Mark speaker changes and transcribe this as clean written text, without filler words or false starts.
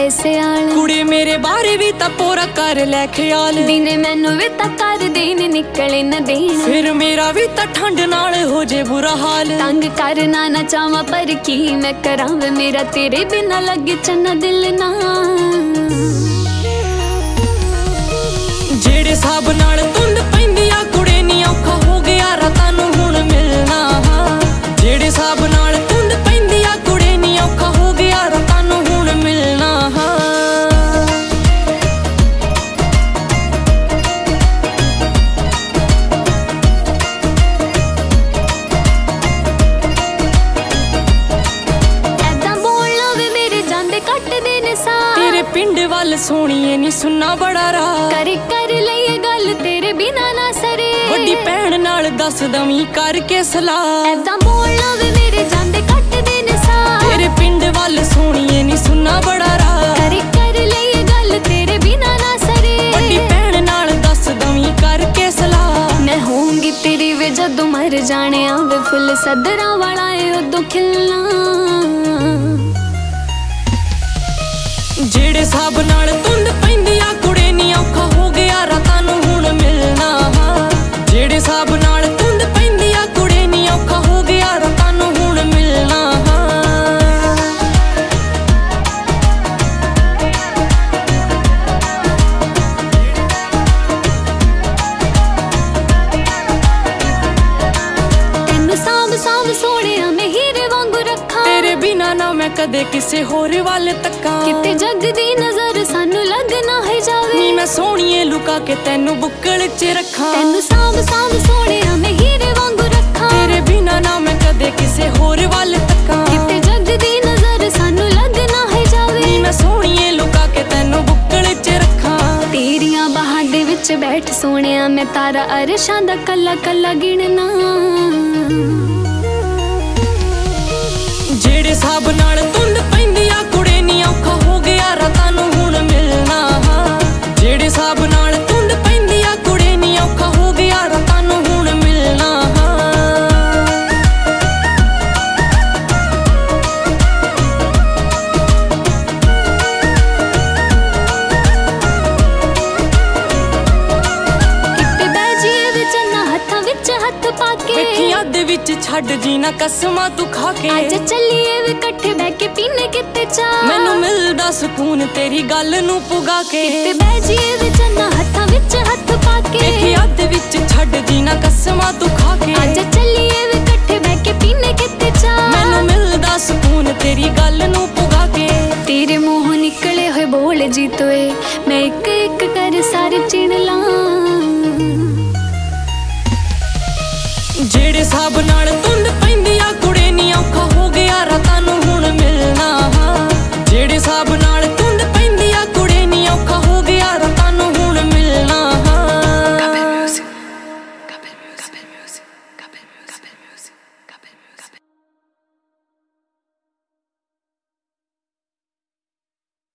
Speaker 1: ਆਏ ਸਿਆਲ
Speaker 2: ਕੁੜੀ ਮੇਰੇ ਬਾਰੇ ਵੀ ਤਾਂ ਪੂਰਾ ਕਰ ਲੈ ਖਿਆਲ
Speaker 1: ਦਿਨੇ ਮੈਨੂੰ ਵੀ ਤਾਂ ਕਰ ਦੇਣ ਨਿਕਲੇ ਨਾ ਦੇਣ
Speaker 2: ਫਿਰ ਮੇਰਾ ਵੀ ਤਾਂ ਠੰਡ ਨਾਲ ਹੋ ਜੇ ਬੁਰਾ ਹਾਲ
Speaker 1: ਤੰਗ ਕਰਨਾ ਨਾ ਚਾਹਾਂ ਪਰ ਕੀ ਮੈਂ ਕਰਾਂ ਵੇ ਮੇਰਾ ਤੇਰੇ ਬਿਨਾ ਲੱਗੇ ਚੰਨਾ ਦਿਲ ਨਾ
Speaker 2: ਜਿਹੜੇ ਹਿਸਾਬ ਨਾਲ ਧੁੰਦ ਪੈਂਦੀ ਆ ਕੁੜੇ ਨੀ ਔਖਾ ਹੋ ਗਿਆ ਰਾਤਾਂ ਨੂੰ ਹੁਣ ਮਿਲਣਾ ਜਿਹੜੇ ਹਿਸਾਬ ਨਾਲ ਧੁੰਦ ਪੈਂਦੀ ਆ ਕੁੜੇ ਨੀ ਔਖਾ ਹੋ ਗਿਆ ਰਾਤਾਂ ਨੂੰ ਹੁਣ ਮਿਲਣਾ
Speaker 1: ਐਦਾਂ ਬੋਲਣਾ ਵੇ ਮੇਰੇ ਜਾਂਦੇ ਕੱਟਦੇ ਨੇ ਸਾਹ
Speaker 2: ਤੇਰੇ ਪਿੰਡ ਵੱਲ ਸੋਹਣੀਏ ਨੀ ਸੁਣਨਾ ਬੜਾ ਰਾਹ
Speaker 1: ਕਰ ਲਈਏ ਗੱਲ ਤੇਰੇ ਬਿਨਾ ਨਾ ਸਰੇ
Speaker 2: ਵੱਡੀ ਭੈਣ ਨਾਲ ਦੱਸ ਦਵੀਂ ਕਰਕੇ ਸਲਾਹ
Speaker 1: ਐਦਾਂ ਬੋਲਣਾ ਵੇ ਮੇਰੇ ਜਾਂਦੇ ਕੱਟਦੇ ਨੇ ਸਾਹ
Speaker 2: ਤੇਰੇ ਪਿੰਡ ਵੱਲ ਸੋਹਣੀਏ ਨੀ ਸੁਣਨਾ ਬੜਾ ਰਾਹ
Speaker 1: ਕਰ ਲਈਏ ਗੱਲ ਤੇਰੇ ਬਿਨਾ ਨਾ ਸਰੇ
Speaker 2: ਵੱਡੀ ਭੈਣ ਨਾਲ ਦੱਸ ਦਵੀਂ ਕਰਕੇ ਸਲਾਹ
Speaker 1: ਮੈਂ ਹੋਊਂਗੀ ਤੇਰੀ ਵੇ ਜਦੋਂ ਮਰ ਜਾਣਿਆ ਵੇ ਫੁੱਲ ਸਦਰਾਂ ਵਾਲਾ ਏ ਉਦੋਂ ਖਿਲਣਾ
Speaker 2: ਜਿਹੜੇ ਹਿਸਾਬ ਨਾਲ ਧੁੰਦ ਪੈਂਦੀ ਆ ਕੁੜੇ ਨੀ ਔਖਾ ਹੋ ਗਿਆ ਰਾਤਾਂ ਨੂੰ ਹੁਣ ਮਿਲਣਾ ਜਿਹੜੇ ਹਿਸਾਬ ਨਾਲ ਧੁੰਦ ਪੈਂਦੀ ਆ ਕੁੜੇ ਨੀ ਔਖਾ ਹੋ ਗਿਆ ਰਾਤਾਂ ਨੂੰ ਹੁਣ ਮਿਲਣਾ
Speaker 1: ਤੈਨੂੰ ਸਾਂਭ ਸੋਹਣਿਆ ਮੈਂ ਹੀਰੇ ਵਾਂਗੂ ਰੱਖਾਂ
Speaker 2: ਤੇਰੇ ਬਿਨਾ ਨਾ ਮੈਂ ਕਦੇ ਕਿਸੇ ਹੋਰ ਵੱਲ ਤੱਕਾਂ
Speaker 1: ਕਿਤੇ ਜੱਗ ਦੀ ਨਜ਼ਰ ਸਾਨੂੰ ਲੱਗ ਨਾ ਹੈ ਜਾਵੇ
Speaker 2: ਨੀ ਮੈਂ ਸੋਹਣੀਏ ਲੁਕਾ ਕੇ ਤੈਨੂੰ ਬੁੱਕਲ 'ਚ ਰੱਖਾਂ
Speaker 1: ਤੈਨੂੰ ਸਾਂਭ ਸੋਹਣਿਆ ਮੈਂ ਹੀਰੇ ਵਾਂਗੂ ਰੱਖਾਂ
Speaker 2: ਤੇਰੇ ਬਿਨਾ ਨਾ ਮੈਂ ਕਦੇ ਕਿਸੇ ਹੋਰ ਵੱਲ ਤੱਕਾਂ
Speaker 1: ਕਿਤੇ ਜੱਗ ਦੀ ਨਜ਼ਰ ਸਾਨੂੰ ਲੱਗ ਨਾ ਹੈ ਜਾਵੇ
Speaker 2: ਨੀ ਮੈਂ ਸੋਹਣੀਏ ਲੁਕਾ ਕੇ ਤੈਨੂੰ ਬੁੱਕਲ 'ਚ ਰੱਖਾਂ
Speaker 1: ਤੇਰੀਆਂ ਬਾਹਾਂ ਦੇ ਵਿੱਚ ਬੈਠ ਸੋਹਣਿਆ ਮੈਂ ਤਾਰਾ ਅਰਸ਼ਾਂ ਦਾ ਕੱਲਾ ਕੱਲਾ ਗਿਣਨਾ
Speaker 2: ਜਿਹੜੇ ਹਿਸਾਬ ਨਾਲ ਧੁੰਦ ਪੈਂਦੀ ਆ ਕੁੜੇ ਨੀ ਔਖਾ ਹੋ ਗਿਆ ਰਾਤਾਂ ਨੂੰ ਹੁਣ ਮਿਲਣਾ ਜਿਹੜੇ ਹਿਸਾਬ ਨਾਲ ਧੁੰਦ ਪੈਂਦੀ ਆ ਕੁੜੇ ਨੀ ਔਖਾ ਹੋ ਗਿਆ ਰਾਤਾਂ ਨੂੰ ਹੁਣ ਮਿਲਣਾ
Speaker 1: ਕਿਤੇ ਬਹਿ ਜੀਏ ਵਿੱਚ ਨਾ ਹੱਥਾਂ ਵਿੱਚ ਹੱਥ ਪਾ ਕੇ
Speaker 2: ਵੇਖੀਆਂ ਦੇ ਵਿੱਚ ਛੱਡ ਜੀ ਨਾ ਕਸਮਾਂ ਤੂੰ ਖਾ ਕੇ
Speaker 1: ਅੱਜ ਚੱਲੀਏ ਵੀ ਇਕੱਠੇ ਬਹਿ ਕੇ ਪੀਨੇ ਕਿਤੇ ਚਾਹ
Speaker 2: ਮੈਨੂੰ ਮਿਲਦਾ ਸਕੂਨ ਤੇਰੀ ਗੱਲ ਨੂੰ ਪੁਗਾ ਕੇ
Speaker 1: ਕਿਤੇ ਬਹਿ ਜੀਏ ਵਿੱਚ ਨਾ ਹੱਥਾਂ ਵਿੱਚ ਹੱਥ ਪਾ ਕੇ
Speaker 2: ਵੇਖੀਆਂ ਦੇ ਵਿੱਚ ਛੱਡ ਜੀ ਨਾ ਕਸਮਾਂ ਤੂੰ ਖਾ ਕੇ
Speaker 1: ਅੱਜ ਚੱਲੀਏ ਵੀ ਇਕੱਠੇ ਬਹਿ ਕੇ ਪੀਨੇ ਕਿਤੇ ਚਾਹ
Speaker 2: ਮੈਨੂੰ ਮਿਲਦਾ ਸਕੂਨ ਤੇਰੀ ਗੱਲ ਨੂੰ ਪੁਗਾ ਕੇ
Speaker 1: ਤੇਰੇ ਮੂੰਹੋਂ ਨਿਕਲੇ ਹੋਏ ਬੋਲ ਜੀ ਤੋਏ ਮੈਂ ਇੱਕ ਇੱਕ ਕਰ ਸਾਰੇ ਚਿਣ ਲਾਂ
Speaker 2: ਜਿਹੜੇ ਹਿਸਾਬ ਨਾਲ ਧੁੰਦ ਪੈਂਦੀ ਆ ਕੁੜੇ ਨੀ ਔਖਾ ਹੋ ਗਿਆ ਰਾਤਾਂ ਨੂੰ ਹੁਣ ਮਿਲਣਾ ਜਿਹੜੇ ਹਿਸਾਬ